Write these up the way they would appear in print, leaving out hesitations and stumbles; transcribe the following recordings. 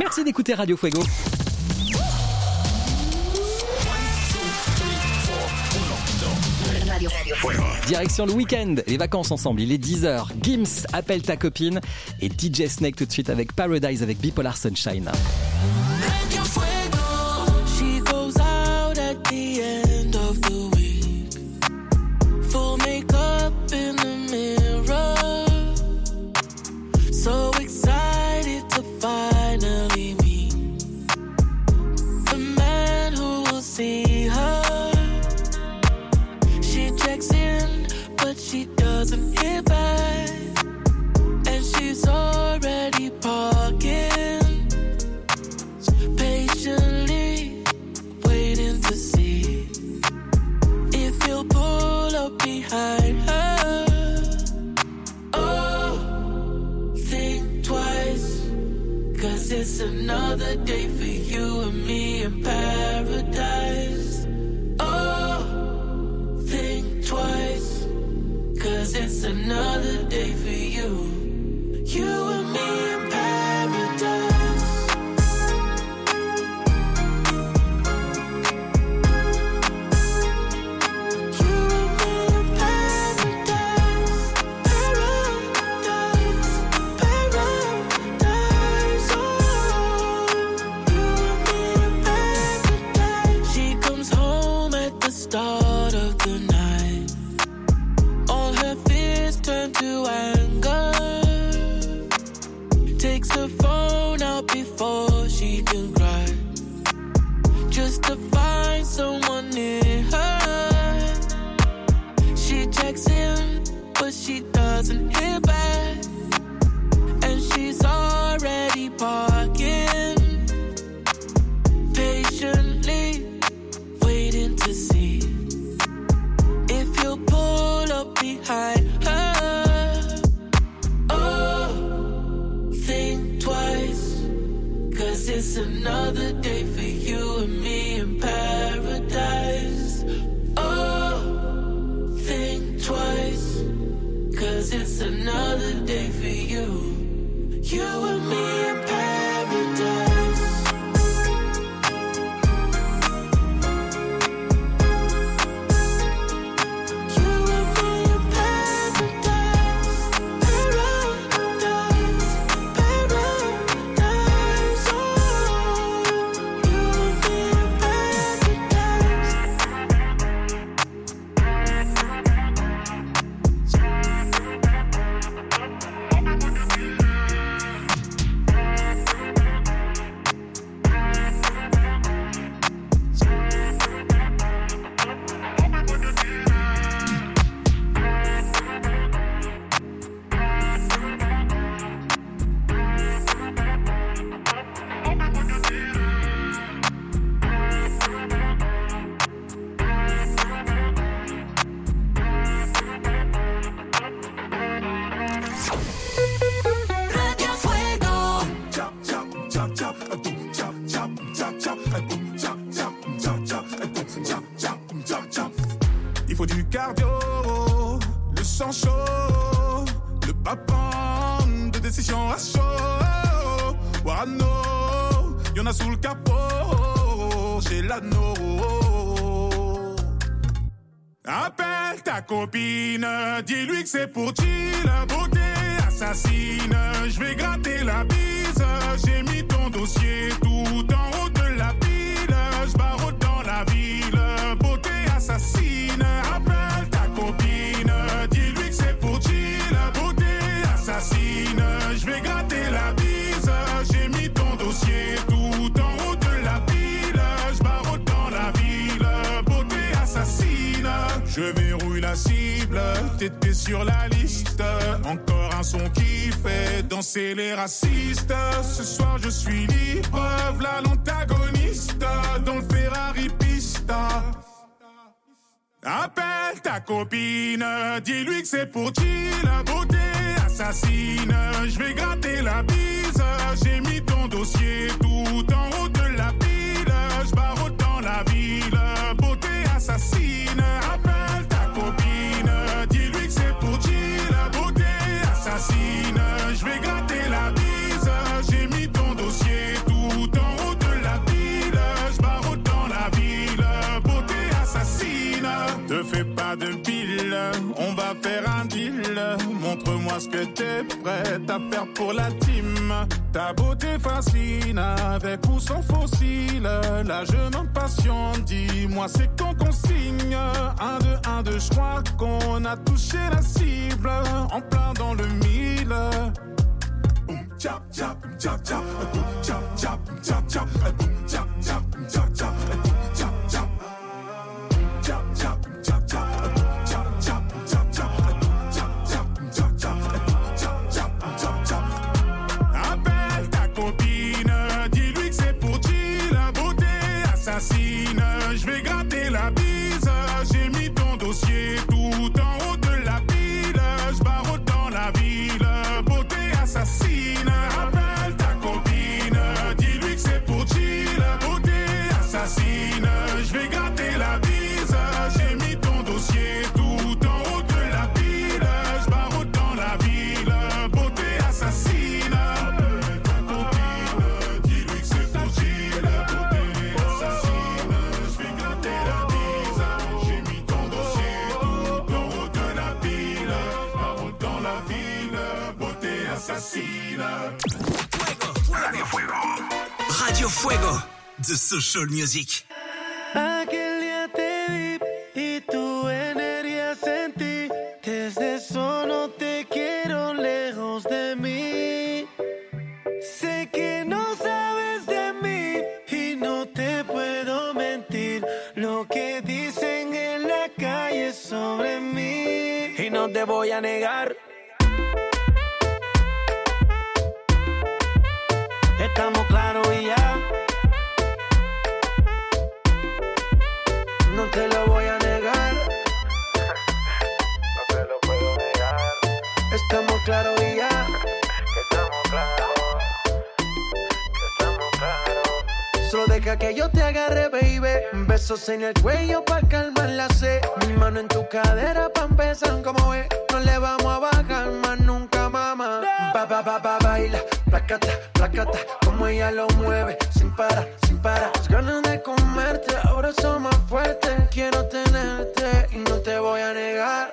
Merci d'écouter Radio Fuego. Direction le week-end, les vacances ensemble, il est 10h. Gims, appelle ta copine. Et DJ Snake tout de suite avec Paradise avec Bipolar Sunshine. She goes out at the end of the week. Full makeup in the mirror. So excited to finally meet the man who will see her. She checks in, but she doesn't hear back. And she's already parking, patiently waiting to see if he'll pull up behind her. Oh, think twice, 'cause it's another day for you and me in paradise. Oh, think twice, 'cause it's another day for you. You and me in paradise. You and me in paradise. Paradise. Paradise. Oh, you and me in paradise. She comes home at the start of the night. All her fears turn to anger. Takes her phone out before she can cry, just to find someone near her. She checks in, but she doesn't hear back. And she's already parking, patiently waiting to see if he'll pull up behind her. Oh, think twice, 'cause it's another day for you and me in paradise. Oh, think twice, 'cause it's another day for you. You and me in paradise. You and me in paradise. Paradise. Paradise. Oh, you and me in paradise. Radio Fuego. Il faut du cardio, le sang chaud, ne pas prendre de décision à chaud. Warano, y'en a sous le capot, j'ai l'anneau. Appelle ta copine, dis-lui que c'est pour chill, beauté assassine. Je vais gratter la bise, j'ai mis ton dossier tout en haut de la pile. Je barre dans la ville, beauté assassine. Appelle ta copine, dis-lui que c'est pour chill, beauté assassine. Je vais gratter la bise, j'ai mis ton dossier tout en haut de la pile. Je barre dans la ville, beauté assassine. Je verrouille la cible, t'étais sur la liste. Encore un son qui fait danser les racistes. Ce soir je suis libre, v'là l'antagoniste dans le Ferrari Pista. Appelle ta copine, dis-lui que c'est pour chill, beauté assassine. Je vais gratter la bise, j'ai mis ton dossier tout en haut de la pile. Je barre dans la ville, beauté assassine. Appelle ta copine, dis-lui que c'est pour chill, beauté assassine. Je vais gratter la bise, j'ai mis ton dossier tout Dis-moi ce que t'es prête à faire pour la team. Ta beauté fascine, avec ou sans fossile. La jeune en passion, dis-moi c'est quand qu'on signe. 1, 2, 1, 2, je crois qu'on a touché la cible. En plein dans le mille. Chap, chap, chap, chap, chap, chap, chap, chap, chap, chap, chap, chap, appelle ta copine, dis-lui que c'est pour G, la beauté assassine. Je vais gratter la bise, j'ai mis ton dossier tout en haut de la pile. Je barre dans la ville, beauté assassine. Appelle ta copine, dis-lui que c'est pour G, la beauté assassine. Je vais gratter la bise, j'ai mis ton dossier tout en haut de la pile. Je barre dans la ville, beauté assassine. Appelle ta copine, dis-lui que c'est pour G, la beauté assassine. Je vais gratter la bise, j'ai mis ton dossier tout en haut de la pile. Je barre dans la ville, beauté assassine. Radio Fuego. Radio Fuego. The Social Music. Aquel día te vi y tu energía sentí. Desde eso no te quiero lejos de mí. Sé que no sabes de mí y no te puedo mentir. Lo que dicen en la calle sobre mí. Y no te voy a negar. Estamos claros y ya. No te lo voy a negar. No te lo puedo negar. Estamos claros y ya. Estamos claros. Estamos claros. Solo deja que yo te agarre, baby. Besos en el cuello pa' calmar la sed. Mi mano en tu cadera pa' empezar como es. No le vamos a bajar más nunca, mamá. Baila, placata, placata. Como ella lo mueve, sin parar, sin parar. Las ganas de comerte, ahora son más fuertes. Quiero tenerte y no te voy a negar.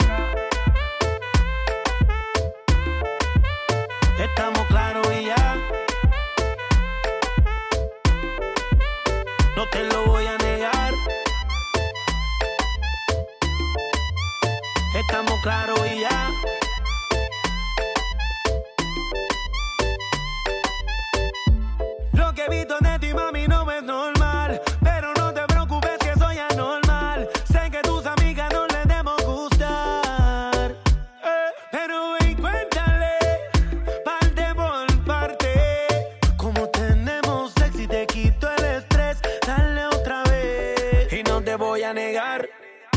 Estamos claros y ya. No te lo voy a negar. Estamos claros y ya. Lo que he visto de ti, mami, no es normal. Pero no te preocupes que soy anormal. Sé que tus amigas no les debemos gustar. Pero ven, cuéntale, parte por parte. Como tenemos sexo y te quito el estrés. Dale otra vez. Y no te voy a negar.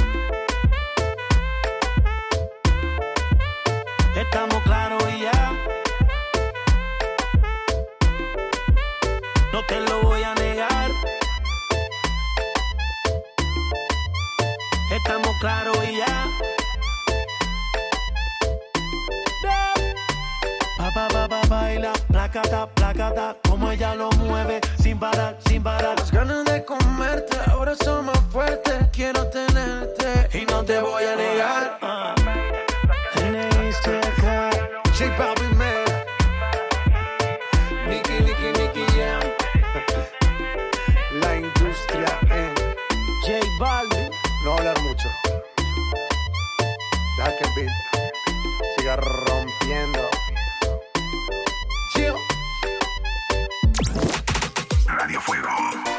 Estamos claros y ya. No te lo voy a negar. Estamos claros y ya. Baila, placata, placata. Como ella lo mueve, sin parar, sin parar. Las ganas de comerte, ahora son más fuertes. Quiero tenerte y no te voy a negar. J Balvin, man. Nicky Jam. La industria en J Balvin. No hablar mucho. Deja que el beat siga rompiendo. Chill. Radio Fuego.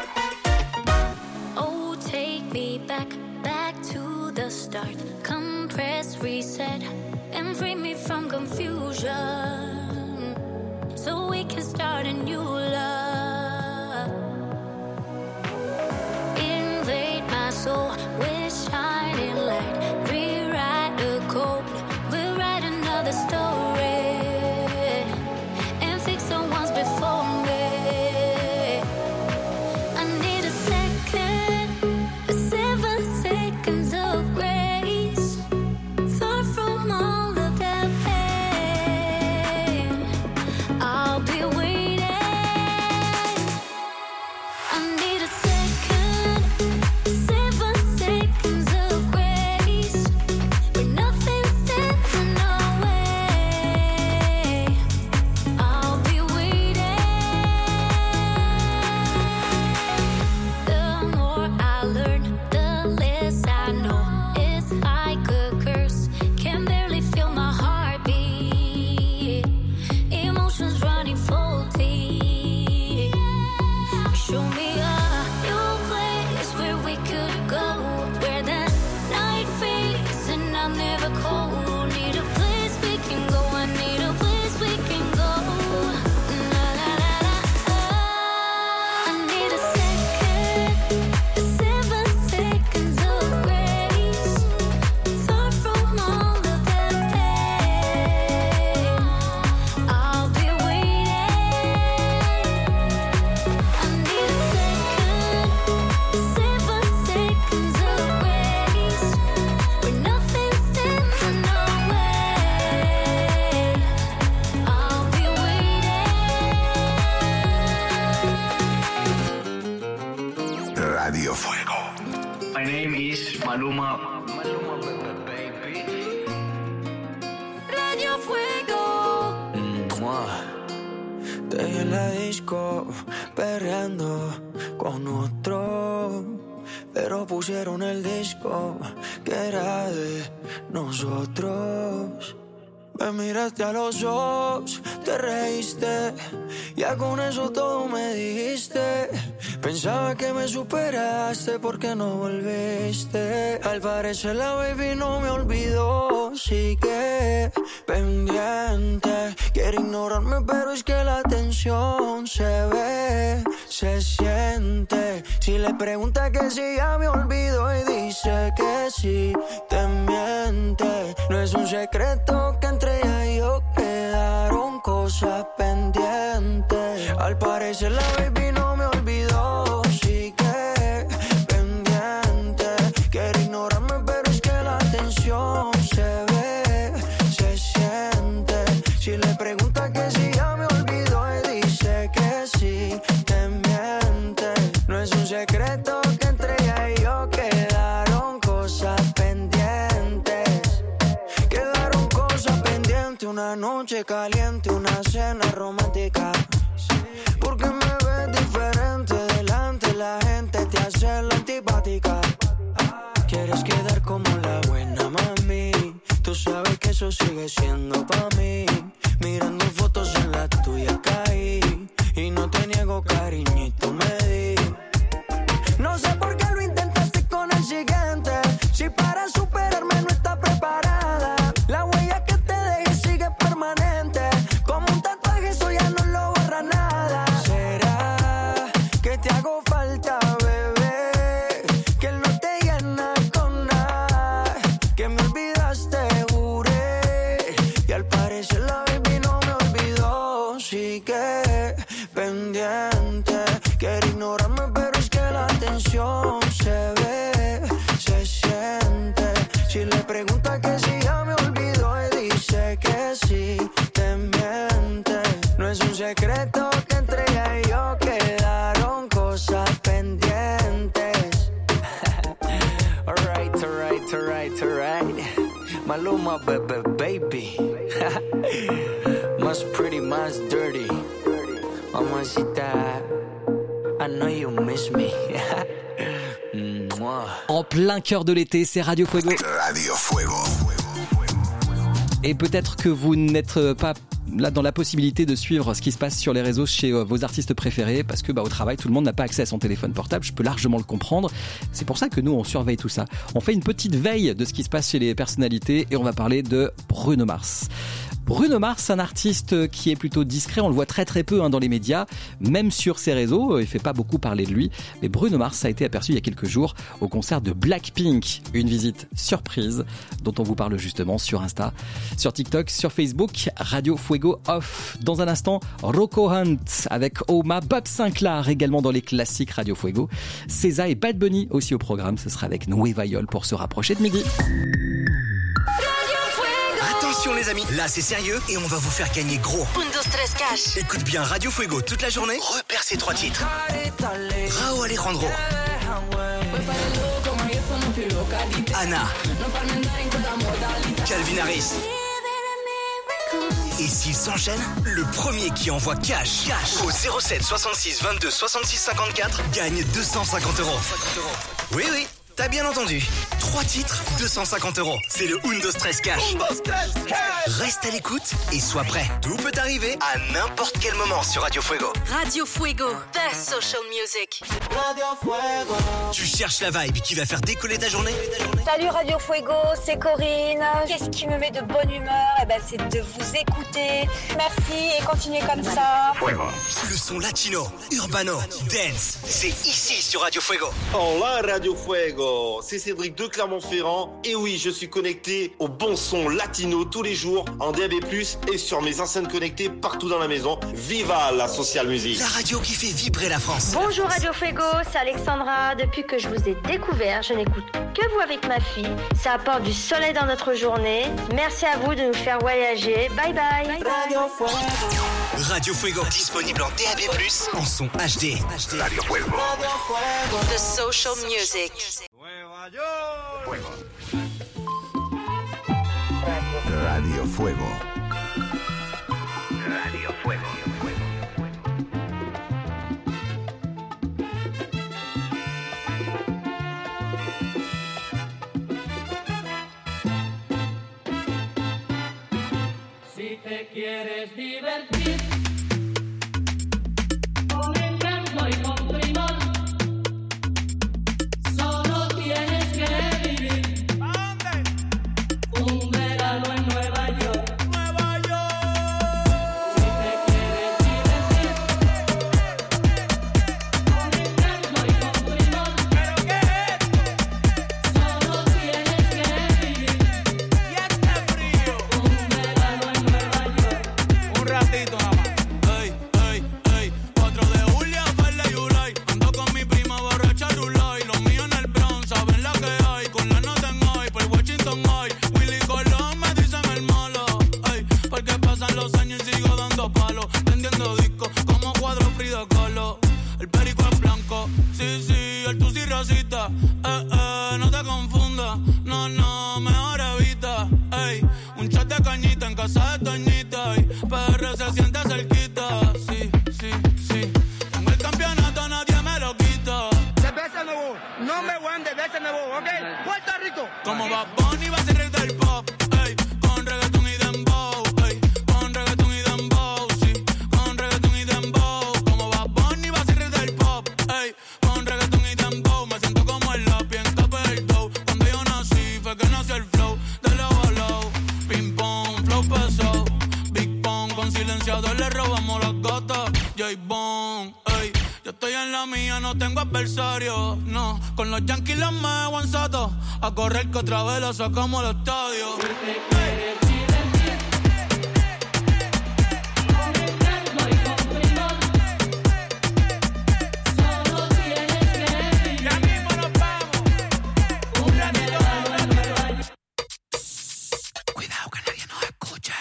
Oh, take me back, back to the start. Compress, reset, and free me from confusion. So we can start a new love. Invade my soul with shining light. Rewrite the code, we'll write another story. And fix the ones before me. I need a second, 7 seconds of grace. Far from all of that pain. I'll be waiting. Maluma. Radio Fuego. Te vi en la disco, perreando con otro, pero pusieron el disco que era de nosotros. Me miraste a los ojos, te reíste, ya con eso todo me dijiste. Pensaba que me superaste porque no volviste. Al parecer la baby no me olvidó, sigue pendiente. Quiere ignorarme pero es que la tensión se ve, se siente. Si le pregunta que si ya me olvidó y dice que sí, te miente. No es un secreto que entre ella y yo quedaron cosas pendientes. Al parecer la baby no me olvidó, sigue pendiente. Quiere ignorarme pero es que la tensión se ve, se siente. Si le pregunta que si ya me olvidó y dice que sí, te miente. No es un secreto que entre ella y yo quedaron cosas pendientes. Quedaron cosas pendientes, una noche caliente, una cena romántica. Porque me ves diferente delante, la gente te hace la antipática. Quieres quedar como la buena mami, tú sabes que eso sigue siendo pa' mí. Mirando fotos en la tuya caí, y no te niego cariñito me di. No sé por qué lo intentaste con el siguiente, si para superarme no está preparada. La huella que te dejé sigue permanente, como un tatuaje eso ya no lo borra nada. ¿Será que te hago falta, bebé? Que él no te llena con nada, que me olvidaste, juré. Y al parecer la baby no me olvidó, sigue pendiente. Quiere ignorarme pero es que la tensión se ve, se siente. Si le pregunta que si ya me olvidó y dice que sí, te miente. No es un secreto que entre ella y yo quedaron cosas pendientes. Alright. Maluma, baby. Más pretty, más dirty. Mamacita, I know you miss me. En plein cœur de l'été, c'est Radio Fuego. Radio Fuego. Et peut-être que vous n'êtes pas là dans la possibilité de suivre ce qui se passe sur les réseaux chez vos artistes préférés parce que au travail tout le monde n'a pas accès à son téléphone portable, je peux largement le comprendre. C'est pour ça que nous on surveille tout ça. On fait une petite veille de ce qui se passe chez les personnalités et on va parler de Bruno Mars. Bruno Mars, un artiste qui est plutôt discret, on le voit très très peu dans les médias, même sur ses réseaux, il fait pas beaucoup parler de lui. Mais Bruno Mars a été aperçu il y a quelques jours au concert de Blackpink, une visite surprise dont on vous parle justement sur Insta, sur TikTok, sur Facebook, Radio Fuego Off. Dans un instant, Rocco Hunt avec Oma, Bob Sinclair également dans les classiques Radio Fuego, César et Bad Bunny aussi au programme, ce sera avec Nueva Yol pour se rapprocher de midi. Attention les amis, là c'est sérieux et on va vous faire gagner gros. Puntos Tres Cash. Écoute bien Radio Fuego toute la journée, repère ces 3 titres. Rao Alejandro, Anna, Calvin Harris. Et s'ils s'enchaînent, le premier qui envoie cash au 07 66 22 66 54 gagne 250 €. Oui, t'as bien entendu. 3 titres, 250 €. C'est le Undo Stress Cash. Reste à l'écoute et sois prêt. Tout peut arriver à n'importe quel moment sur Radio Fuego. Radio Fuego, the social music. Radio Fuego. Tu cherches la vibe qui va faire décoller ta journée? Salut Radio Fuego, c'est Corinne. Qu'est-ce qui me met de bonne humeur? C'est de vous écouter. Merci et continuez comme ça. Le son latino, urbano, dance, c'est ici sur Radio Fuego. Hola Radio Fuego, c'est Cédric de Clermont-Ferrand. Et oui, je suis connecté au bon son latino tous les jours en DAB+, et sur mes enceintes connectées partout dans la maison. Viva la social music. La radio qui fait vibrer la France. Bonjour Radio Fuego, c'est Alexandra. Depuis que je vous ai découvert, je n'écoute que vous avec ma fille. Ça apporte du soleil dans notre journée. Merci à vous de nous faire voyager. Bye bye. Radio Fuego. Radio Fuego, disponible en DAB+, en son HD. Radio Fuego. The social music. Ouais, Fuego. Radio Fuego. Radio Fuego. Si te quieres divertir con encanto y con primor, solo tienes que vivir. ¿A dónde? Un verano en Nueva York. Nueva York. Si te quieres divertir con encanto y con primor, ¿pero qué es esto? Solo tienes que vivir. Y este frío. Un verano en Nueva York. Un ratito nada más. Ey, ey, ey. 4 de julio, Ferle y Ulay. Ando con mi prima borracha Rulay. Los míos en el Bronx, saben la que hay. Con la nota en hoy, por Washington hoy. Willy Colón me dicen el malo. Ey, porque pasan los años y sigo dando palos. Prendiendo discos como cuadro Frida Kahlo. El perico es blanco, sí, sí, el tusi rosita. No te confundas, no, mejor evita. Ey, un shot de cañita en casa de Toñita. Y PR se siente cerquita, sí, sí, sí. Tengo el campeonato, nadie me lo quita. Cerveza Nuevo, number one de cerveza Nuevo, ¿ok? Puerto Rico. Como Bad Bunny va a ser rey del pop, ey, con reggaetón y dembow, ey, con reggaetón y dembow, sí, con reggaetón y dembow. Como Bad Bunny va a ser rey del pop, ey, con reggaetón y dembow. Me siento como el lápiz en tope del dough. Cuando yo nací fue que nació el flow de low a low. Ping pong, flow pesado, Big Pong, con silenciador le robamos las gatas. J-Bone, ey, yo estoy en la mía, no tengo adversario, no. Con los Yankees los me aguanzato, a correr que otra vez la sacamos al estadio. Ya mismo nos vamos. Un ratito más. Cuidado que nadie nos escuche.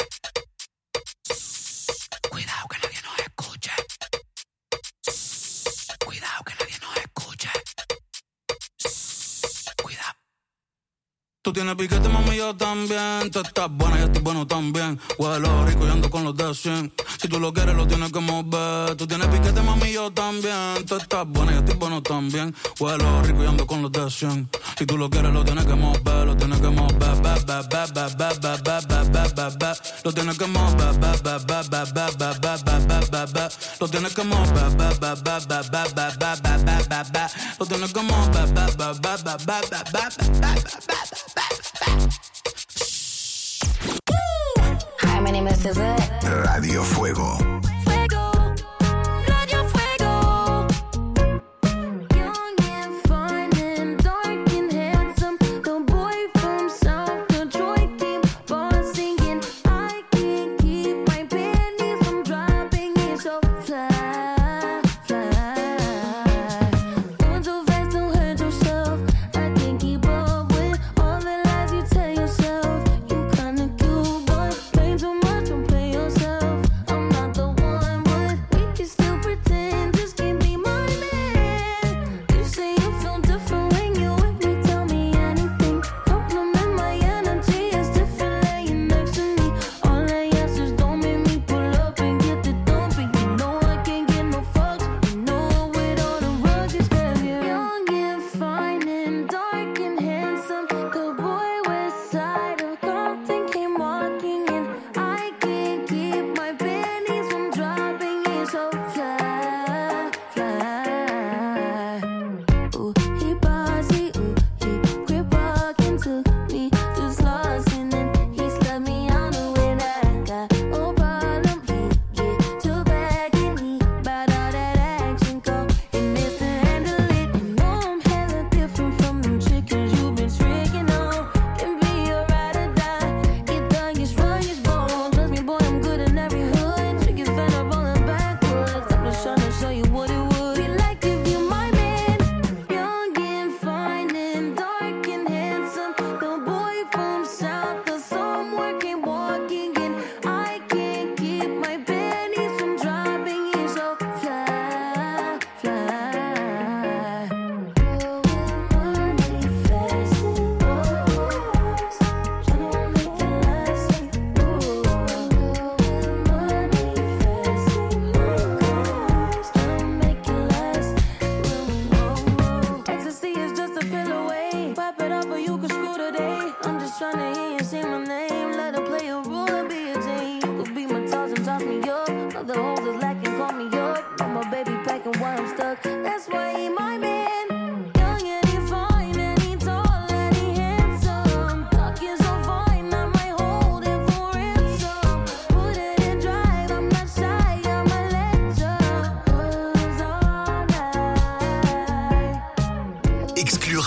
Cuidado que nadie nos escuche. Cuidado que nadie nos escuche. Cuidado. Tú tienes piquete, mami, yo también. Tú estás buena, yo estoy bueno también. Huelo rico y ando con los de 100. Si tú lo quieres, lo tienes que mover. Tú tienes piquete, mami, yo también. Tú estás buena, yo estoy bueno también. Huelo rico y ando con los de 100. Si tú lo quieres, lo tienes que mover. Lo tienes que mover. Lo tienes que mover. Lo tienes que mover. Lo tienes que mover. Hi, my name is Suzette. Radio Fuego. Fuego, Radio Fuego. Young and fun and dark and handsome. The boy from South Detroit came on singing. I can't keep my panties from dropping. It's so fly, fly. Going too fast to hurt yourself. I can't keep up with all the lies you tell yourself. You kinda cute, but play too much and play yourself. I'm not the one.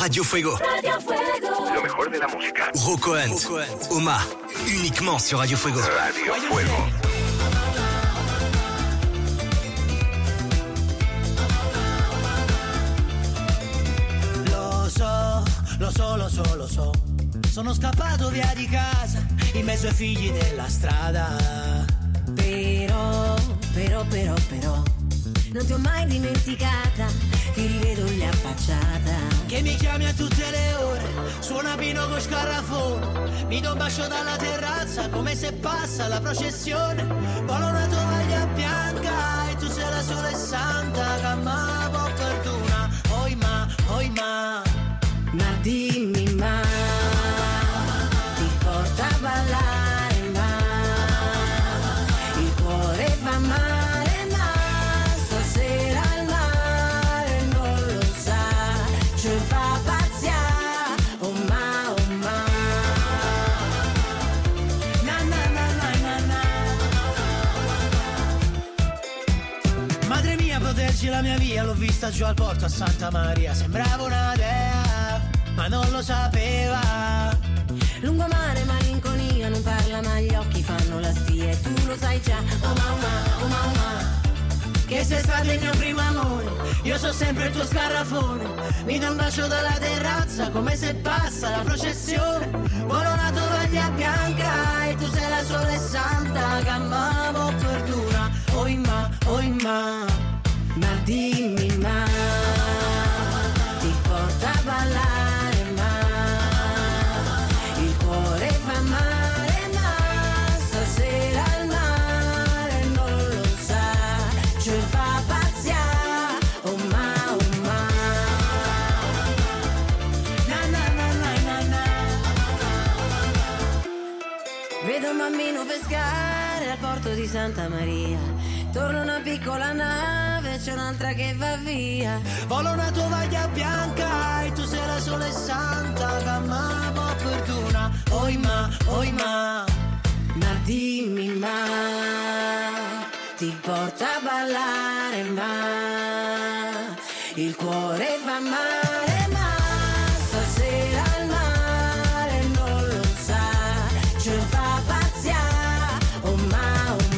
Radio Fuego. Lo mejor de la música. Rocco Hunt, Oma, uniquement sur Radio Fuego. Radio Fuego. Lo so. Sono scappato via di casa in mezzo ai figli della strada. Però non ti ho mai dimenticata, ti rivedo lì affacciata. Che mi chiami a tutte le ore, suona Pino con scarrafone. Mi do un bacio dalla terrazza come se passa la processione. Volo una tovaglia bianca e tu sei la sola e santa che ma può perdona. Oi ma dimmi ma ti porta a ballare ma il cuore fa male ma stasera al mare non lo sa, ci fa pazziare oh ma na na na na na na. Madre mia proteggi la mia via, l'ho vista giù al porto a Santa Maria, sembrava una dea ma non lo sapeva. Lungomare, malinconia, non parla ma gli occhi fanno la spia e tu lo sai già, oh mamma, che sei stato il mio primo amore, io so sempre il tuo scarrafone. Mi dà un bacio dalla terrazza come se passa la processione. Vuole una tovaglia bianca e tu sei la sola e santa che amavo perdona. Oi ma dimmi ma ti porta a ballare ma il cuore fa male ma stasera al mare non lo sa, ci fa pazziare oh ma na na na na na. Vedo un bambino pescare al porto di Santa Maria, torna una piccola nave, c'è un'altra che va via. Vola una tovaglia bianca e tu sei la sola e santa che amavo perdona. Oi ma dimmi ma ti porta a ballare ma il cuore fa male ma stasera al mare non lo sa, ci fa pazziare oh ma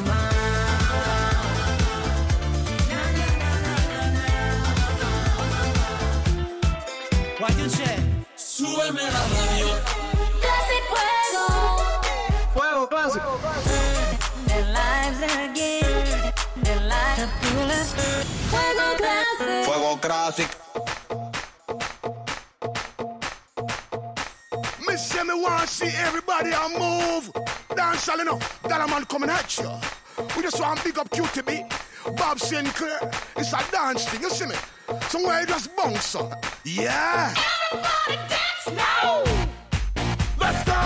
Guardi c'è. Súbeme la radio. Classic Fuego clásico. Their lives again. Their lives Fuego Classic. Fuego Classic. Me say me want to see everybody on move. Dance all enough. That a man coming at you. We just want to big up QTB. Bob Sinclair. It's a dance thing, you see me? Somewhere you just bounce on. Yeah. Everybody dance now. Let's go.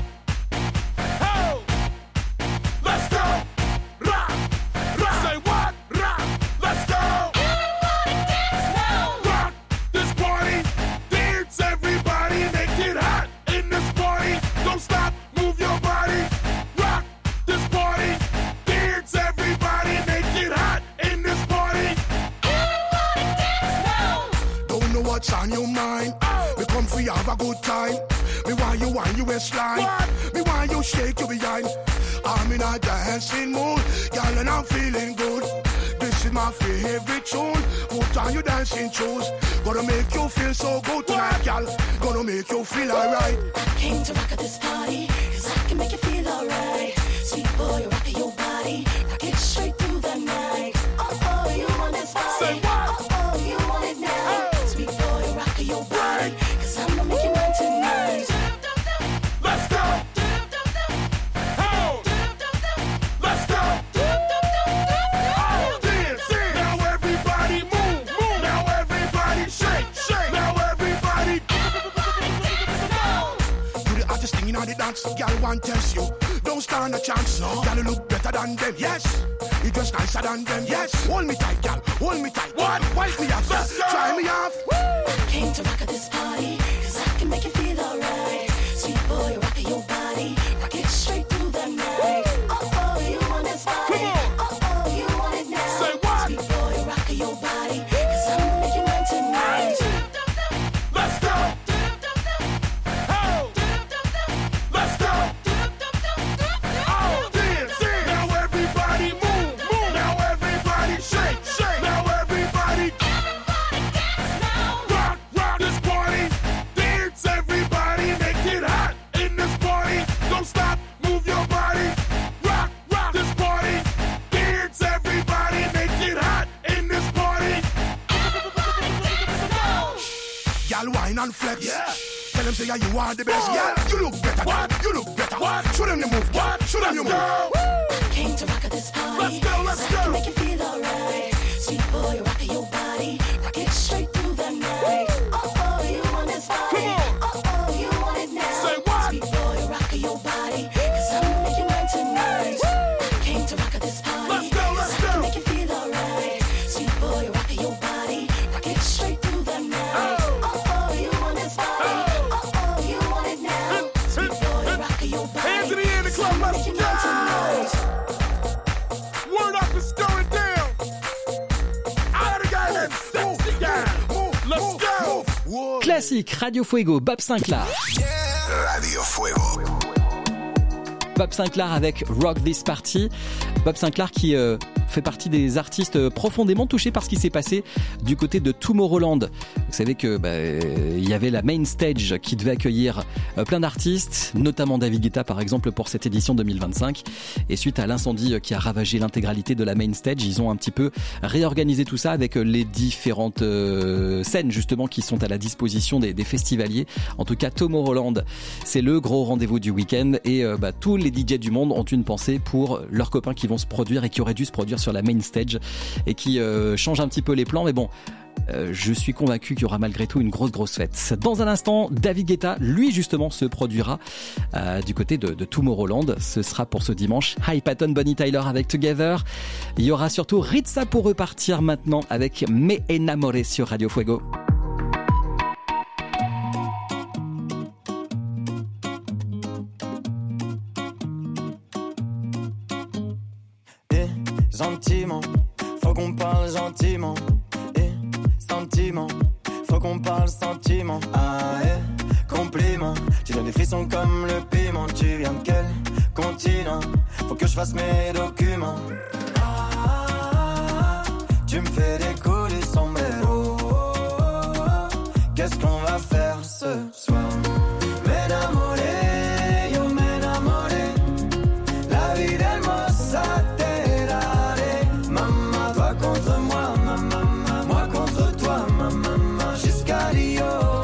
Ho. Let's go. Rock. Rock. Say what? Rock. Let's go. Everybody dance now. Rock this party. Dance everybody. Make it hot in this party. Don't stop. Move your body. Rock this party. Dance everybody. Make it hot in this party. Everybody dance now. Don't know what's on your mind. We come for you have a good time. Me want you on your waistline. Me want you shake your behind. I'm in a dancing mood, girl, and I'm feeling good. This is my favorite tune. Put on your dancing shoes. Gonna make you feel so good tonight, girl. Gonna make you feel alright. I came to rock at this party, 'cause I can make you feel alright. Sweet boy, rock your body, rock it straight through the night. Oh, you want this body? Say what? Oh, you want it now? Sweet boy, rock your body, 'cause I'ma make you mine tonight. Let's go. Ho. Let's go. Dance. Now everybody move. Now everybody shake. Now everybody. You the hottest thing in all the dance, girl, want test you. Don't stand a chance, no. Girl, you look better than them, yes. You dress nicer than them, yes. Hold me tight, girl, hold me tight. What? Wipe me off, Let's go. try me off. I came to rock at this party, 'cause I can make you feel alright. Sweet boy, rock your body, rock it straight through the night. Oh, you want this body? Oh, you want it now? Say what? Sweet boy, rock your body, 'cause I'ma make you mine tonight. Let's go. girl wine and flex. Yeah. Tell them say yeah, you are the best. Yeah, you look better. What? You look better. What? Show them your move. What? Show them your move. Came to rock at this party. Let's go, let's so I can go. make you feel alright. Sweet boy, rock your body. Rock it straight through the night. Oh, you want this body. Oh, you want it now. Say what? Sweet boy, rock your body. Cause I'm making mine tonight. Came to rock at this party. Let's go, let's so I can go. make you feel alright. Sweet boy, rock your body. Rock it straight through the night. Oh, you want this body. Oh, you want it now. Sweet boy, rock your body. Hands in the air in the club, I'm let's making go. mine tonight. Word up, it's going down. I heard a guy named Sexy Guy. Let's go. Classique, Radio Fuego, Bob Sinclair. Radio Fuego. Bob Sinclair avec Rock This Party. Bob Sinclair qui fait partie des artistes profondément touchés par ce qui s'est passé du côté de Tomorrowland. Vous savez que il y avait la main stage qui devait accueillir plein d'artistes, notamment David Guetta par exemple pour cette édition 2025. Et suite à l'incendie qui a ravagé l'intégralité de la main stage, ils ont un petit peu réorganisé tout ça avec les différentes scènes justement qui sont à la disposition des festivaliers. En tout cas, Tomorrowland, c'est le gros rendez-vous du week-end et tous les DJ du monde ont une pensée pour leurs copains qui vont se produire et qui auraient dû se produire sur la main stage et qui changent un petit peu les plans. Mais bon, je suis convaincu qu'il y aura malgré tout une grosse fête. Dans un instant, David Guetta, lui justement, se produira du côté de Tomorrowland. Ce sera pour ce dimanche. Hype Patton, Bonnie Tyler avec Together. Il y aura surtout Ritza pour repartir maintenant avec Me Enamoré sur Radio Fuego. Gentiment, faut qu'on parle gentiment. Et sentiment, faut qu'on parle sentiment. Ah, compliment, tu donnes des frissons comme le piment. Tu viens de quel continent? Faut que je fasse mes documents. Ah, tu me fais décoller sombrero. Qu'est-ce qu'on va faire ce soir? M'enamoré, yo m'enamoré. La vie d'hermosa. Contre moi, moi contre toi, jusqu'à Rio.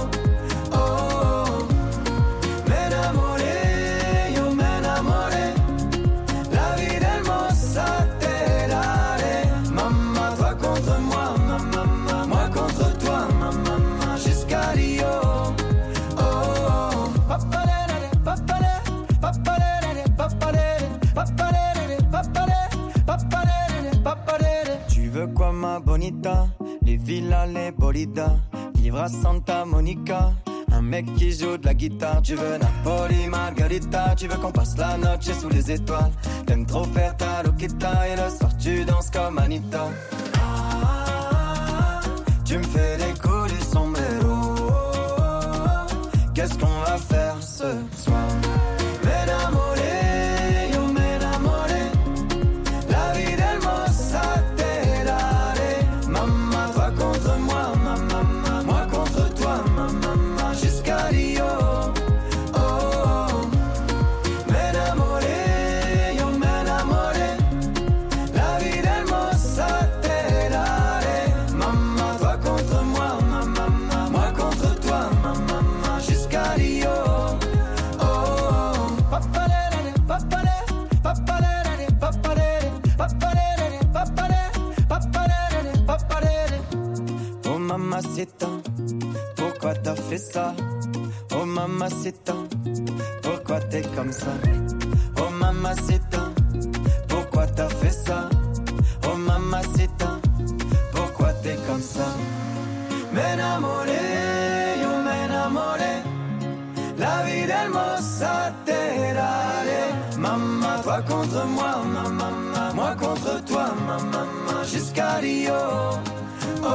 Oh, m'enamoré, yo m'enamoré. La vie d'hermosa te daré. Maman, toi contre moi, moi contre toi, jusqu'à Rio. Oh, papalere, papalere, papalere, papalere, papalere, papalere, papalere. Tu veux quoi ma bonita? Les villas, les bolidas. Vivre à Santa Monica. Un mec qui joue de la guitare. Tu veux Napoli, Margarita. Tu veux qu'on passe la noche sous les étoiles. T'aimes trop faire ta loquita. Et le soir tu danses comme Anita. Tu me fais décoller sombrero. Qu'est-ce qu'on va faire ce soir? M'enamoré, yo m'enamoré. La vie d'hermosa. Contre moi, moi contre toi, jusqu'à Rio. Oh, m'enamoré, yo m'enamoré. La vie d'hermosa te daré. Maman, toi contre moi, moi contre toi, jusqu'à Rio. Oh, papalere, papalere, papalere, papalere, papalere, papalere, papalere, papalere. Oh mamacita, pourquoi t'as fait ça? Oh mamacita, pourquoi t'es comme ça? Oh mamacita, pourquoi t'as fait ça? Oh mamacita, pourquoi t'es comme ça? M'enamoré, yo m'enamoré. La vie d'hermosa te daré. Maman, toi contre moi, moi contre toi, jusqu'à Rio. Oh,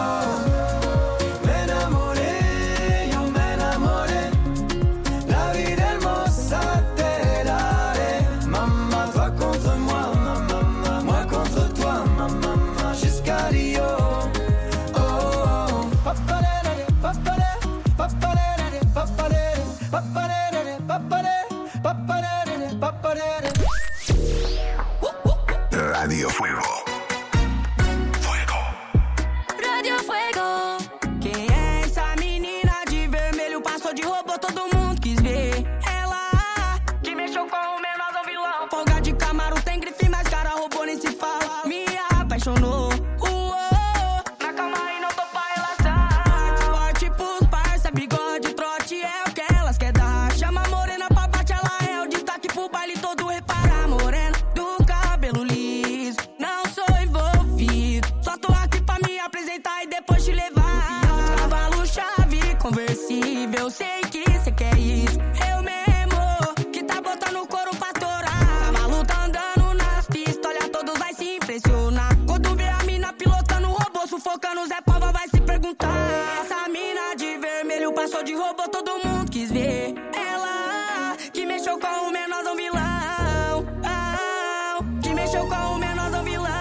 m'enamoré, yo m'enamoré. La vie d'hermosa te daré. Maman, toi contre moi, moi contre toi, jusqu'à Rio. Oh, papalere, papalere, papalere, papalere, papalere, papalere, papalere, papalere. Radio Fuego. Radio Fuego. ¿Quién es esa menina apaixonou. Na calma e não tô pra relaxar. Forte pros parça, bigode, trote é o que elas quer dar. Chama a morena pra bate, ela é o destaque pro baile todo reparar. Morena do cabelo liso, não sou envolvido. Só tô aqui pra me apresentar e depois te levar. Cavalo chave, conversível, sei que cê quer isso. Eu mesmo, que tá botando o couro pra torar. Cavalo tá andando nas pistas, olha todos vai se impressionar. Quando vê a mina pilotando o robô, sufocando Zé Pava vai se perguntar. Essa mina de vermelho passou de robô, todo mundo quis ver. Ela que mexeu com o menorzão vilão, que mexeu com o menorzão vilão.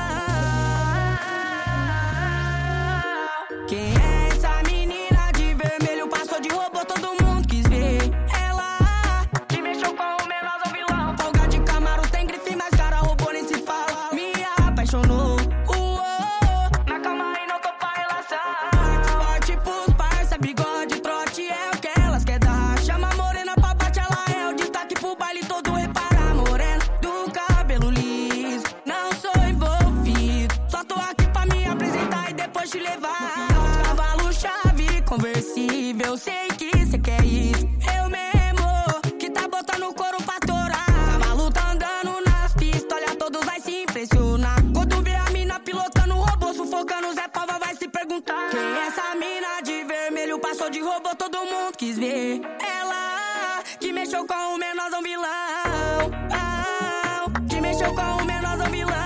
Quem é essa menina de vermelho passou de robô, todo mundo quis ver. Ela que mexeu com o menorzão vilão. Folga de Camaro tem grife, mas cara robô nem se fala. Me apaixonou. Na calma e não tô pra relaxar. Forte pros parça, bigode, trote é o que elas quer dar. Chama a morena pra bate, ela é o destaque pro baile todo reparar. Morena do cabelo liso, não sou envolvido. Só tô aqui pra me apresentar e depois te levar. Cavalo chave, conversível, sei que cê quer isso. Eu mesmo, que tá botando o couro pra torar. Cavalo tá andando nas pistas, olha todos vai se impressionar. Quando vê a mina pilotando o robô, sufocando Zé Pava vai se perguntar. Quem é essa mina de vermelho passou de robô, todo mundo quis ver. Ela que mexeu com o menorzão vilão, que mexeu com o menorzão vilão.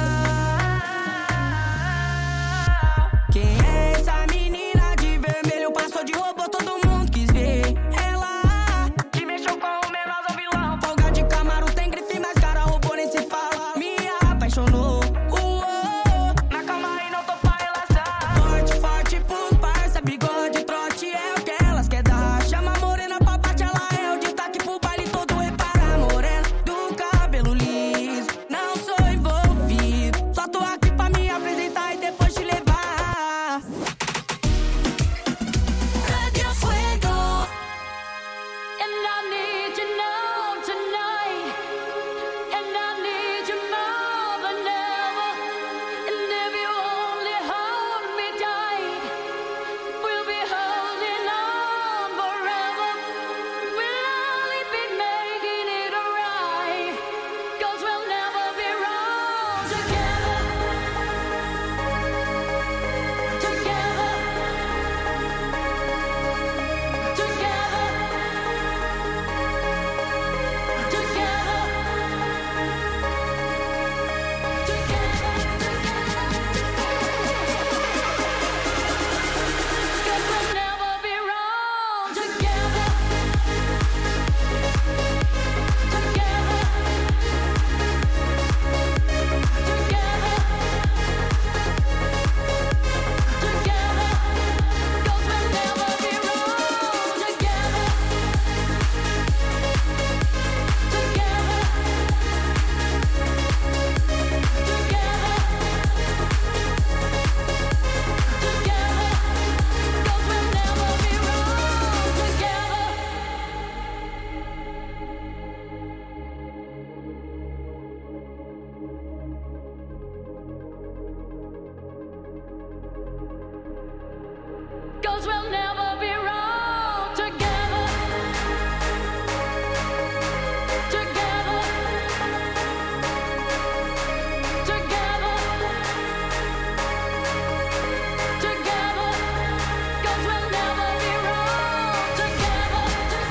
Quem é essa menina de vermelho passou de robô, todo mundo quis ver. Ela que mexeu com o menorzão vilão. Folga de Camaro tem grife, mas cara robô nem se fala. Me apaixonou. Na calma e não tô pra relaxar. Forte, forte pros parça, bigode, trote é o que elas quer dar. Chama a morena pra bate, ela é o destaque pro baile todo reparar. Morena do cabelo liso, não sou envolvido. Só tô aqui pra me apresentar e depois te levar. Radio Fuego. And I need you now tonight. And I need you more than ever. And if you only hold me tight, we'll be holding on forever. We'll only be making it right. 'Cause we'll never be wrong together. Together. Cause we'll never be wrong together. Together. Together. Together. 'Cause we'll never be wrong together.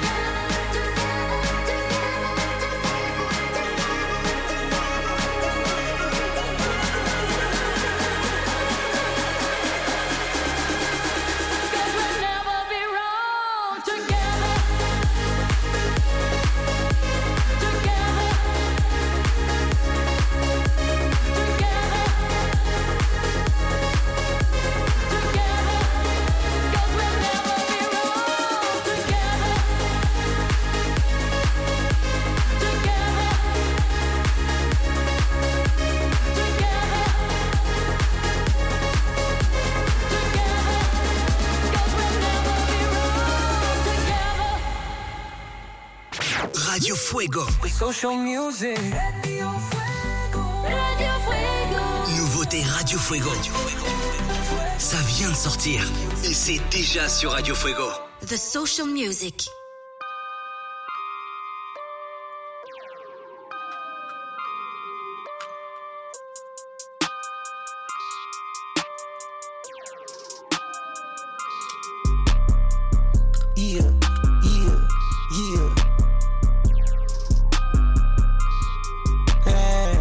Radio Fuego. Social music. Radio Fuego. Nouveauté écoutez Radio Fuego. Ça vient de sortir et c'est déjà sur Radio Fuego. The Social Music. Yeah, yeah, yeah. Hey.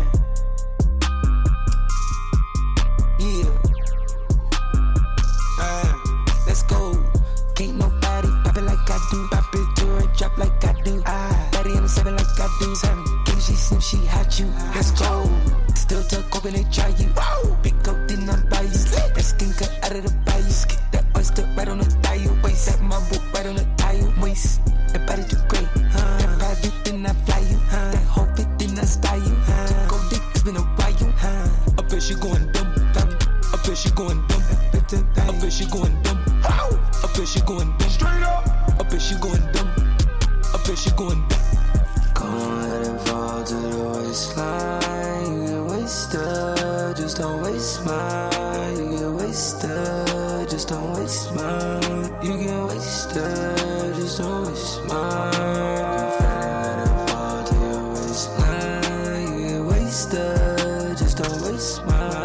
Yeah. Let's go. Can't nobody pop it like I do. Pop it to her, drop like I do. Daddy in the 7 like I do. 7. Give she sniff, she hot you. Let's go. Still tuck open, they try you. Pick up, then I buy you. That skin cut out of the bayou. That oyster right on the thigh waist. That my boot right on the thigh waist. That body too great. That body then I fly you. That whole fit then I style you. To go deep, it's been a while. I bet she going dumb. I bet she going dumb. I bet she going dumb. I bet she going dumb. Straight up. I bet she going dumb. I bet she going dumb. Go ahead and fall to the waistline. You get wasted, just don't waste mine. You get wasted, just don't waste mine. You get wasted, just don't waste mine. Go ahead and fall to your waistline. You get wasted, just don't waste mine.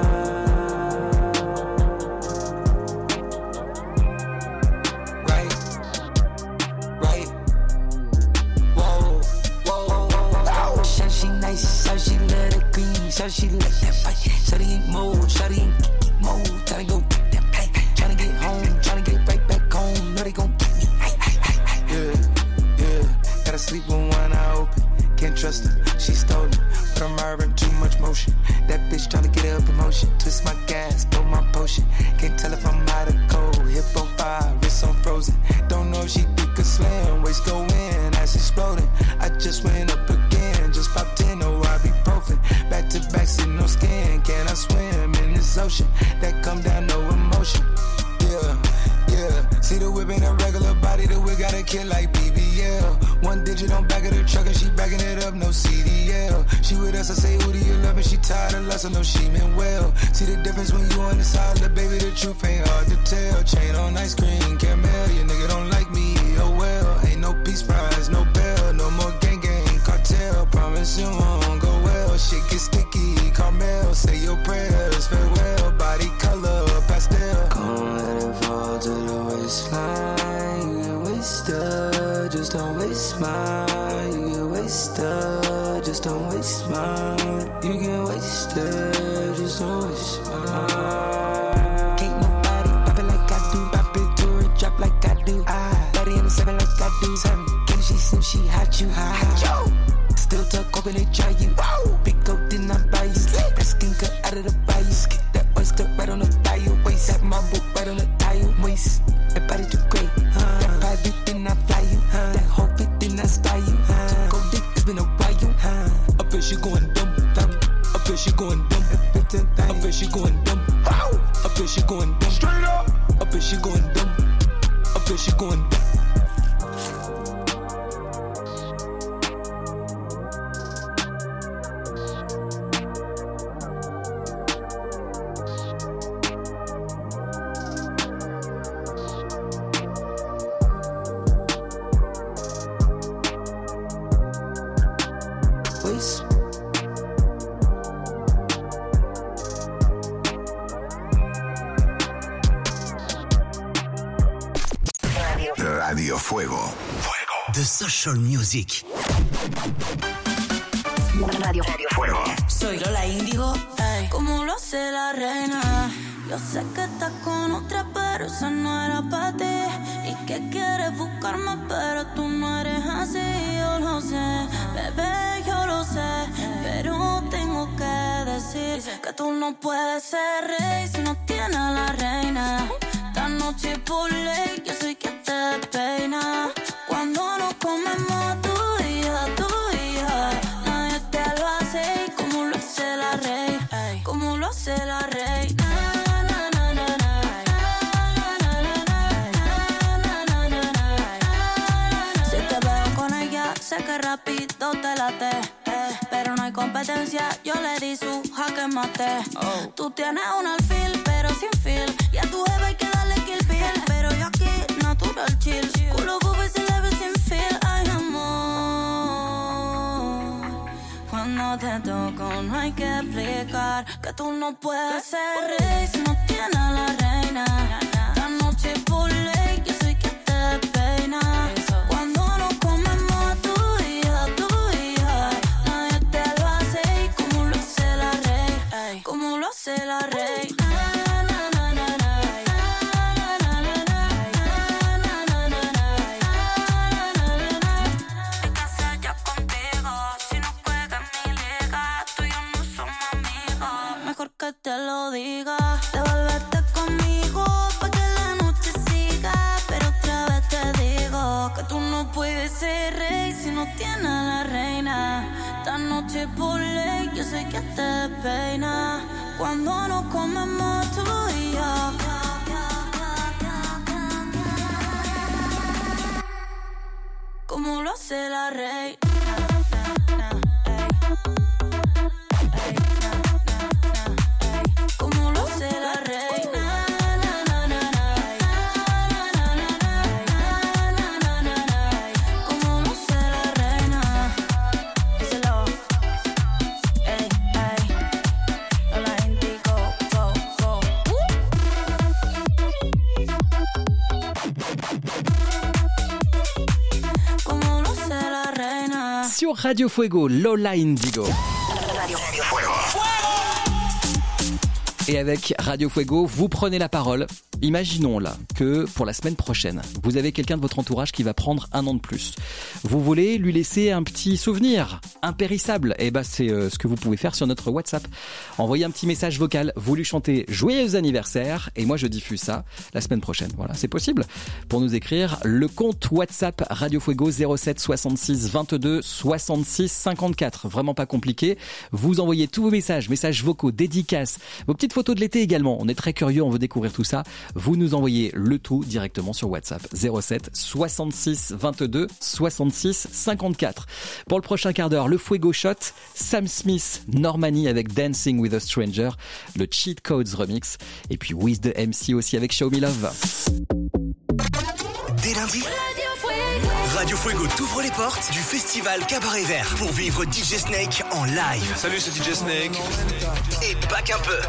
Shawty like that fight. Shawty ain't mold, shawty ain't mold. Tryna go get that pay. Tryna get home, tryna get right back home. Know they gon' get me. Yeah, yeah. Gotta sleep with one eye open. Can't trust her, she stolen. But I'm harbor too much motion. That bitch tryna get up in motion. Twist my gas, throw my potion. Can't tell if I'm out of cold. Hip on fire, wrist on frozen. Don't know if she think a slam. Waist go in, ass exploding. I just went up again. Just popped in, oh ibuprofen. Back to back, see no skin. Can I swim in this ocean? That come down, no emotion. Yeah, yeah. See the whip ain't a regular body. The whip got a kid like BBL. One digit on back of the truck and she backing it up, no CDL. She with us, I say, who do you love? And she tired of lust, I know she meant well. See the difference when you on the side, the baby, the truth ain't hard to tell. Chain on ice cream, caramel. Your nigga don't like me, oh well. Ain't no peace prize, no bell. No more gang gang, cartel. Promise you won't go well. Shit get sticky, Carmel. Say your prayers, farewell. Body color, pastel. Go ahead and fall to the waistline. You get wasted, just don't waste mine. You get wasted, just don't waste mine. You get wasted, just don't waste mine. Can't nobody pop it like I do. Pop it to her, drop like I do. Daddy in the 7 like I do. 7. Can she sniff, she hot you. Yo. Still tuck open, they try you. Pick up, then I buy you. That skin cut out of the bayou. That oyster right on the thigh waist. That my boot right on the thigh waist. That body too great. That body then I fly you. That whole fit then I style you. To go deep, it's been a while. I bet she going dumb. I bet she going dumb. I bet she going dumb. I bet she going dumb. Straight up. I bet she going dumb. I bet she going dumb. Radio Fuego. The Social Music. Radio Fuego. Soy Lola Índigo. Como lo hace la reina. Yo sé que estás con otra, pero esa no era para ti. Y que quieres buscarme, pero tú no eres así. Yo lo sé, bebé, yo lo sé. Pero tengo que decir que tú no puedes ser rey si no tienes a la reina. Esta noche por ley, yo soy quien te despeina. Cuando nos comemos tú y yo, nadie te lo hace como lo hace la rey, como lo hace la reina. Si te veo con ella, sé que rápido te late, pero no hay competencia. competencia, yo le di su jaque mate. Tú tienes un alfil, pero sin feel. Y a tu jefe hay que darle kill bill. Pero yo aquí, natural chill. Culo boobies y leves sin feel. Ay, amor, cuando te toco no hay que explicar que tú no puedes ser rey si no tienes a la reina. Esta noche por ley, yo soy quien te peina. Cuando nos comemos tu hija, nadie te lo hace. Y como lo hace la rey, como lo hace la rey. Que te lo diga, devuélvete conmigo pa' que la noche siga. Pero otra vez te digo que tú no puedes ser rey si no tienes a la reina. Esta noche por ley yo sé que te peina. Cuando nos comemos tú y yo. Como lo hace la rey. Sur Radio Fuego, Lola Indigo. Et avec Radio Fuego, vous prenez la parole. Imaginons là que pour la semaine prochaine, vous avez quelqu'un de votre entourage qui va prendre 1 an de plus. Vous voulez lui laisser un petit souvenir impérissable. Et ben c'est ce que vous pouvez faire sur notre WhatsApp. Envoyez un petit message vocal, vous lui chantez joyeux anniversaire et moi je diffuse ça la semaine prochaine. Voilà, c'est possible. Pour nous écrire, le compte WhatsApp Radio Fuego 07 66 22 66 54. Vraiment pas compliqué. Vous envoyez tous vos messages vocaux, dédicaces, vos petites photos de l'été également. On est très curieux, on veut découvrir tout ça. Vous nous envoyez le tout directement sur WhatsApp 07 66 22 66 54. Pour le prochain quart d'heure, le Fuego Shot, Sam Smith, Normani avec Dancing with a Stranger, le Cheat Codes remix et puis Wiz the MC aussi avec Show Me Love. Dès lundi, Radio Fuego t'ouvre les portes du festival Cabaret Vert pour vivre DJ Snake en live. Salut, c'est DJ Snake. Et pas qu'un peu.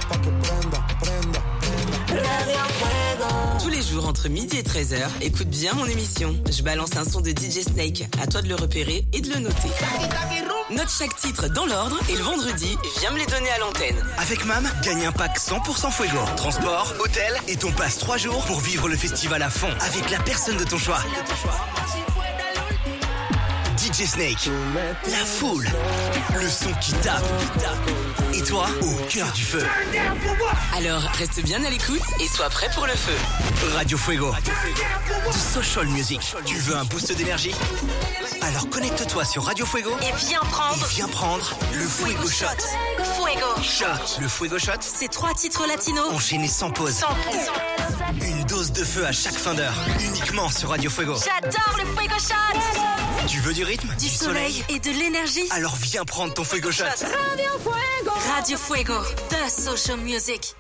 Tous les jours entre midi et 13h, écoute bien mon émission. Je balance un son de DJ Snake. À toi de le repérer et de le noter. Note chaque titre dans l'ordre et le vendredi, viens me les donner à l'antenne. Avec Mam, gagne un pack 100% Fuego. Transport, hôtel et ton passe 3 jours pour vivre le festival à fond avec la personne de ton choix. DJ Snake, la foule, le son qui tape, et toi au cœur du feu. Alors reste bien à l'écoute et sois prêt pour le feu. Radio Fuego, du social music. Tu veux un boost d'énergie? Alors connecte-toi sur Radio Fuego Et viens prendre le Fuego Shot. Fuego Shot. Le Fuego Shot, c'est 3 titres latinos enchaînés sans pause. Une dose de feu à chaque fin d'heure, uniquement sur Radio Fuego. J'adore le Fuego Shot. Tu veux du rythme, Du soleil et de l'énergie. Alors viens prendre ton Fuego Shot. Radio Fuego, the social music.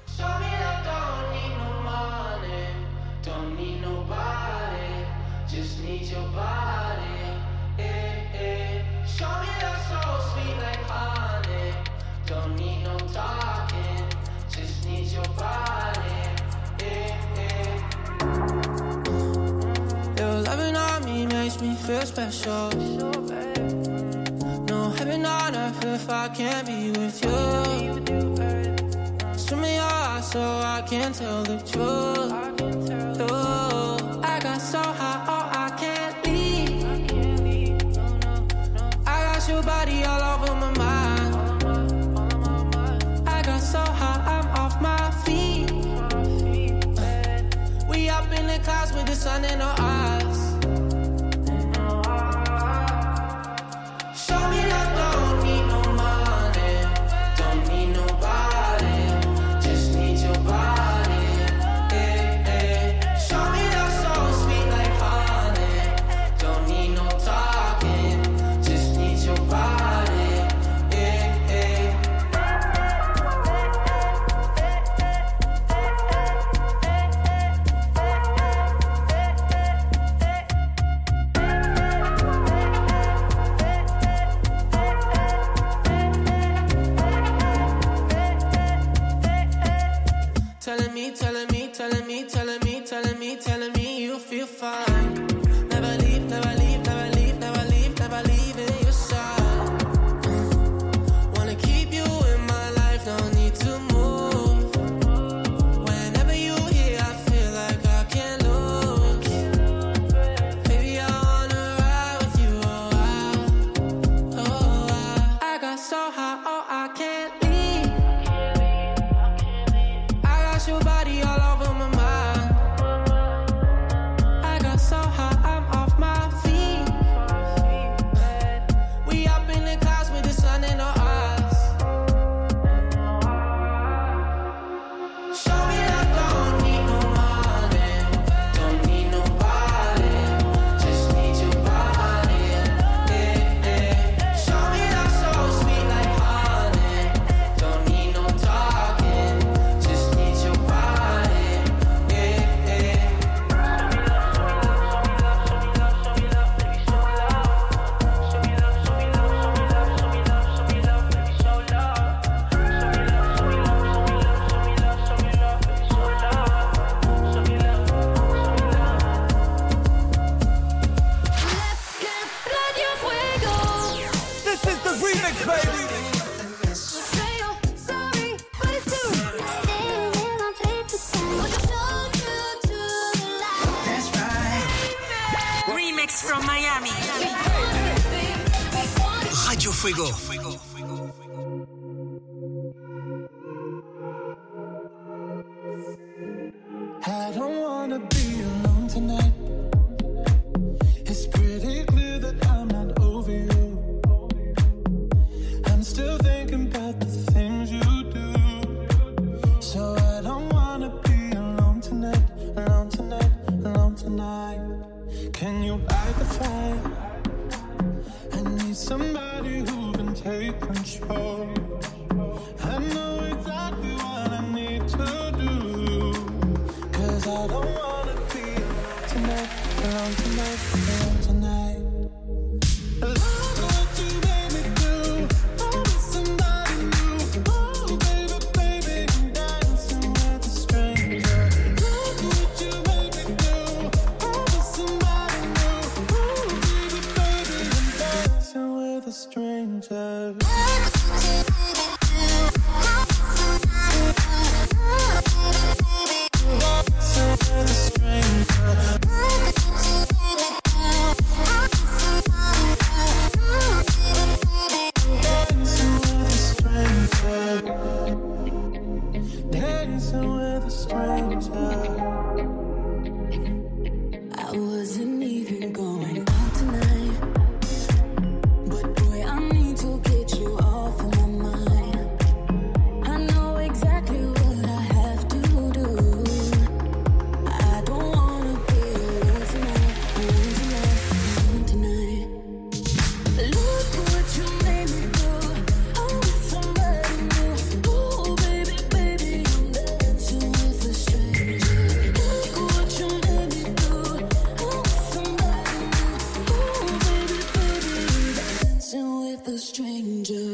Your loving on me makes me feel special. No heaven on earth if I can't be with you. Swim in your eyes so I can tell the truth. Ooh, I got so high, oh, I can't leave. I got your body all over my mind. I got so high, I'm off my feet. We up in the clouds with the sun in our eyes. Show me that don't need no money, don't need nobody, just need your body. Eh, eh. Show me that so sweet like honey, don't need no talking, just need your body. Eh, telling me, telling me, telling me, telling me, telling me, telling me you feel fine. Never leave, never leave, never leave, never leave, never leave in your side. Wanna keep you in my life, no need to move. Whenever you here, I feel like I can't lose. Baby, I wanna ride with you, I got so high, oh, I can't leave. I got your body all over my mind. I got so high, I'm off my feet. We up in the clouds with the sun in our eyes. Show me I don't need no money, don't need nobody, just need your body. Yeah, yeah. Show me that so sweet like honey, don't need no talking, just need your body. Yeah, yeah. Radio Fuego. This is the remix, baby. Sorry, but it's true. Staying in on tape to time. But I told you to lie. That's right. Remix from Miami. Radio Fuego. I don't wanna be alone tonight. It's pretty clear that I'm not over you. I'm still thinking about the things you do. So I don't wanna be alone tonight, alone tonight, alone tonight. Can you light the fire? I need somebody who can take control. I know exactly what I need to do. Cause I don't wanna be alone tonight, alone tonight, alone tonight. Love what you made me do. Oh, with somebody new. Oh, baby, baby, I'm dancing with a stranger. Love what you made me do. Oh, with somebody new. Oh, baby, baby, I'm dancing with a stranger. Dancing with a stranger. I wasn't even going out tonight, but boy, I need to get you off of my mind. I know exactly what I have to do. I don't wanna be alone tonight, alone tonight, alone tonight. Look what you made me do. I'm with somebody new. Oh, baby, baby, I'm dancing with a stranger. Look what you made me do. I'm with somebody new. Oh, baby, baby, I'm dancing with a stranger.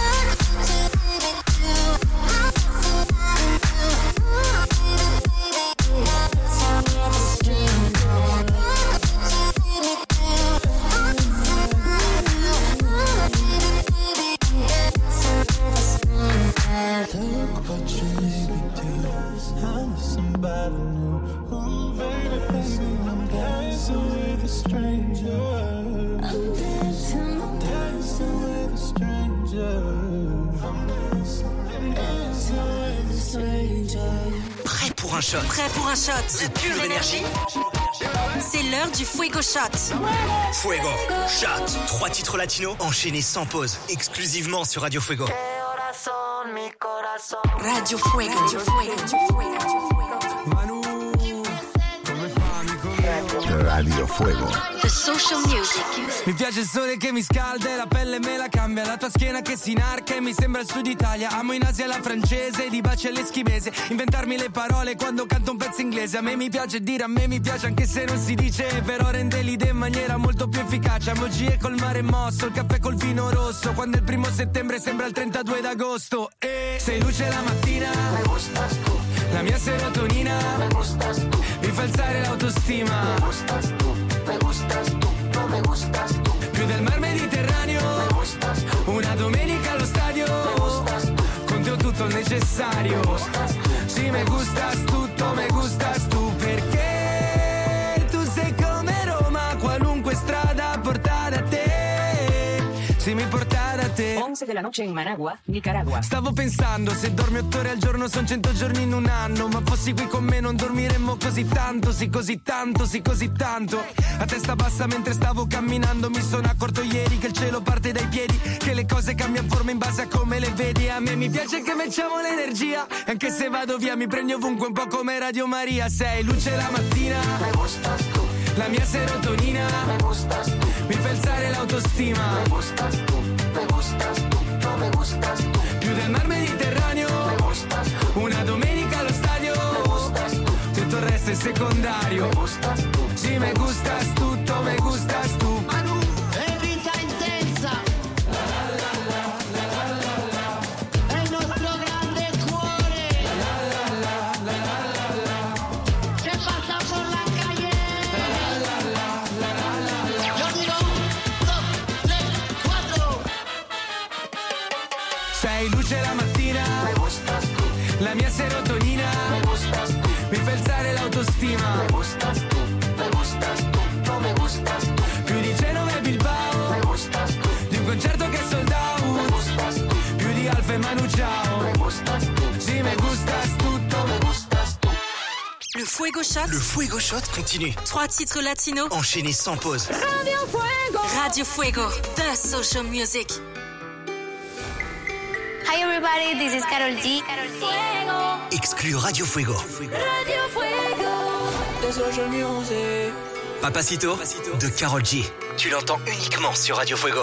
Look what you made me do. I'm with somebody new. Ooh, baby, baby, I'm dancing with a stranger. I'm dancing with a stranger. I'm dancing with a stranger. Prêt pour un shot. Prêt pour un shot de pure énergie? C'est l'heure du Fuego Shot. Fuego Shot. 3 titres latinos enchaînés sans pause, exclusivement sur Radio Fuego. Radio Fuego. Radio Fuego. The social music. Mi piace il sole che mi scalda e la pelle me la cambia. La tua schiena che si inarca e mi sembra il sud Italia. Amo in Asia la francese, di baci all'eschimese. Inventarmi le parole quando canto un pezzo inglese. A me mi piace dire, a me mi piace anche se non si dice. Però rende l'idea in maniera molto più efficace. Emoji col mare mosso, il caffè col vino rosso. Quando il 1 settembre sembra il 32 d'agosto. E sei luce la mattina, La mia serotonina, me gustas tú. Mi fa alzare l'autostima, me gustas tú, me gustas tú, no me gustas tú. Più del mar Mediterraneo, me gustas tú. Una domenica allo stadio, me gustas tú. Con te ho tutto il necessario, me gustas tú. Sì, me gustas tutto, me gustas tu. Perché tu sei come Roma, qualunque strada porta da te. Se mi porta da te. 11 de la noche en Managua, Nicaragua. Stavo pensando, se dormi 8 ore al giorno son 100 giorni in un anno. Ma fossi qui con me non dormiremmo così tanto, sì così tanto, sì così tanto. A testa bassa mentre stavo camminando mi sono accorto ieri che il cielo parte dai piedi, che le cose cambiano forma in base a come le vedi. A me mi piace che mettiamo l'energia, anche se vado via mi prendi ovunque un po' come Radio Maria. Sei luce la mattina, me gustas tu. La mia serotonina, me gustas tu. Mi fa alzare l'autostima, me gustas tu, me gustas tu, no me gustas tu. Più del mar Mediterraneo, me gustas tu. Una domenica allo stadio, me gustas tu. Tutto il resto è secondario, me gustas tu. Sì, me gustas tutto, me gustas tu. Manu, è vita intensa. È il nostro grande cuore. Che passa por la calle. Yo digo 1, 2, 3, 4. sei luce la mattina, me gustas tu. La mia serotonina, me gustas tu. Mi fa alzare l'autostima, me gustas tu, me gustas tu, no me gustas tu. Più di Genova e Bilbao, me gustas tu. Di un concerto che è sold out, me gustas tu. Più di Alfa e Manu Chao, me gustas tu. Sì, me gustas tutto, me gustas tu. Le Fuego Shot. Le Fuego Shot continue. 3 titres latinos. Enchaînés sans pause. Radio Fuego. Radio Fuego. The social music. Hi everybody, this is Karol G. Fuego, Exclu Radio Fuego. Radio Fuego. The social music. Papacito de Karol G. Tu l'entends uniquement sur Radio Fuego.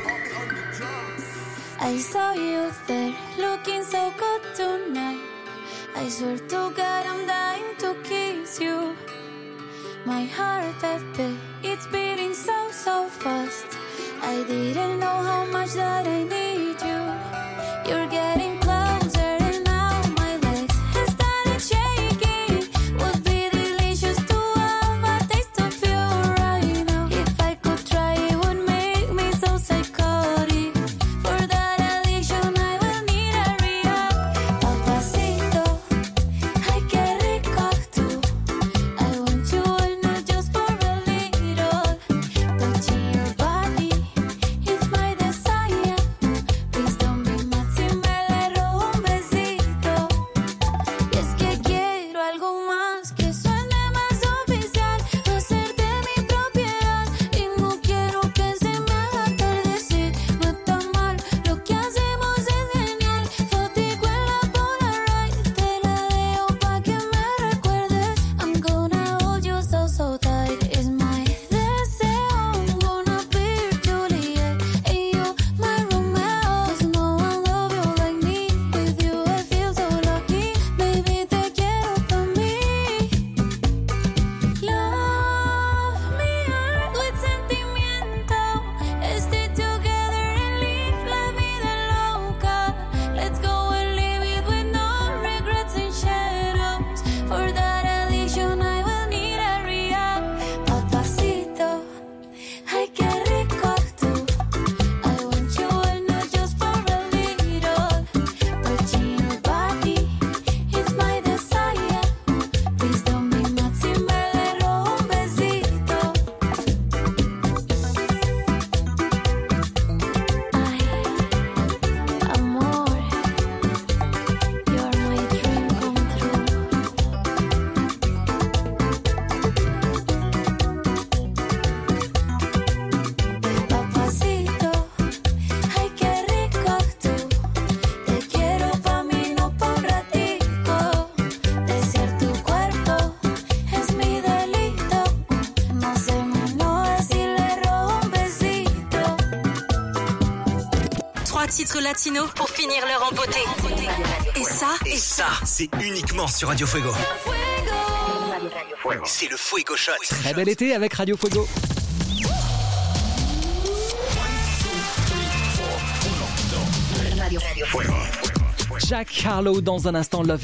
I saw you there, looking so good tonight. I swear to God I'm dying to kiss you. My heart FP, it's beating so, so fast. I didn't know how much that I need you. You're getting closer and now my legs have started shaking. Would be delicious to have a taste of you right now. If I could try, it would make me so psychotic. For that addiction I will need a rehab. Papacito, ay qué rico tú. I want you all, not just for a little. Touching your body is my desire. Please don't be mad si me le robo un besito. Y es que quiero algo más que suene más oficial. Hacerte mi propiedad y no quiero que se me haga tarde. Sí, no está mal, lo que hacemos es genial. Fotico en la Polaroid, te la dejo pa' que me recuerdes. I'm gonna hold you so, so tight. It's my deseo. I'm gonna be your Juliet and you my Romeo. 'Cause no one love you like me. With you I feel so lucky. Baby, te quiero pa' mí. Love me hard with sentimiento. Stay together and live la vida loca. Let's go and live it with no regrets and shadows. For that addiction I will need a rehab. Papacito, ay qué rico tú. I want you all, not just for a little. Touching your body is my desire. Please don't be mad si me le robo un besito. Ay, amor, you're my dream come true. Papacito, ay qué rico tú. Te quiero pa' mí, no pa' un ratico. Desear tu cuerpo es mi delito. No sé no si le robo un besito. 3 titres latinos pour finir l'heure en beauté. Et ça, c'est uniquement sur Radio Fuego. C'est le Fuego Shot. Très bel été avec Radio Fuego. Radio Jack Harlow dans un instant, Love